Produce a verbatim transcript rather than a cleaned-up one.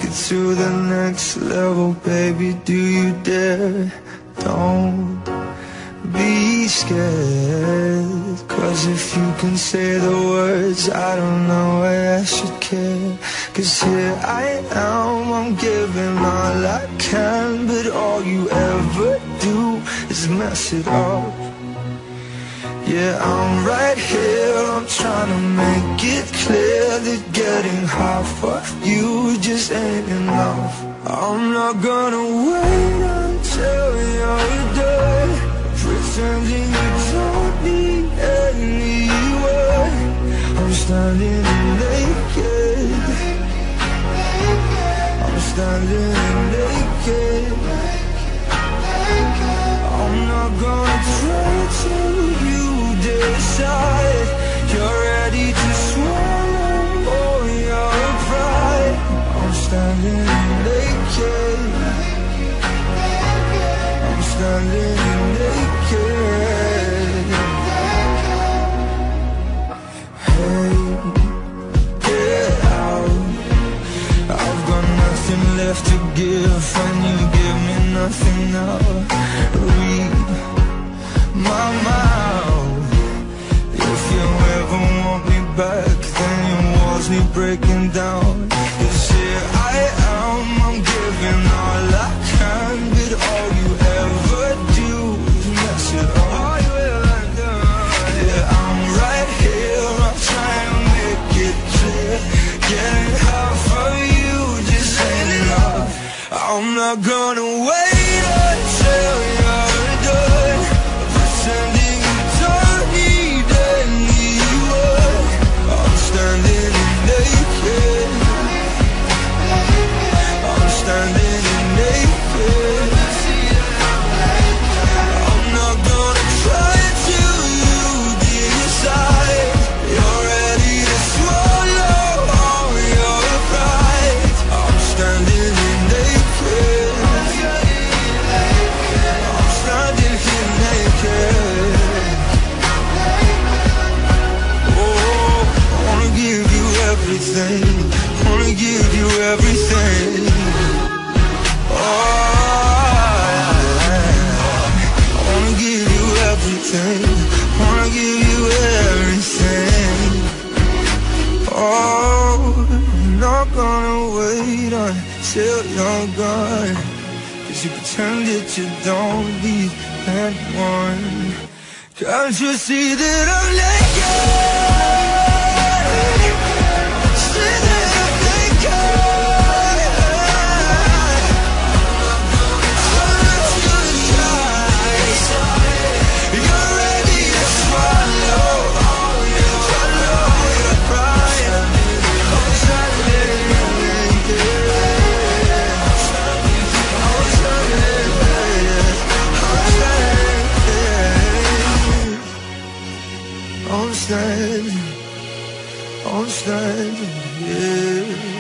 take it to the next level, baby, do you dare? Don't be scared, 'cause if you can say the words, I don't know why I should care. 'Cause here I am, I'm giving all I can, but all you ever do is mess it up. Yeah, I'm right here, I'm trying to make it clear that getting high for you just ain't enough. I'm not gonna wait until you're dead, pretending you don't need anyone. I'm standing naked, I'm standing naked. I'm not gonna try to you decide you're ready to swallow all your pride. I'm standing naked, I'm standing naked. Hey, get out, I've got nothing left to give, and you give me nothing now. Read my mouth, if you ever want me back, then your walls need breaking down. 'Cause here I am, I'm giving all I can, but all you ever do is mess it up. All you ever do. Yeah, I'm right here, I'm trying to make it clear, getting high for you just ain't enough. I'm not gonna wait until you're done, pretending you don't need anyone. I'm standing naked, I'm standing naked. I'm not gonna try till you decide you're ready to swallow all your pride. I'm standing naked, I'm standing here naked. Oh, I wanna give you everything, wanna give you everything. Oh, I wanna give you everything, wanna give you everything. Oh, I'm not gonna wait until you're gone, 'cause you pretend that you don't need anyone. Can't you see that I'm naked? See that I'm naked? I'm not gonna try. You're ready to swallow all your, swallow your pride. I'm standing naked, I'm standing naked, I'm standing, I'm standing, I'm standing, yeah.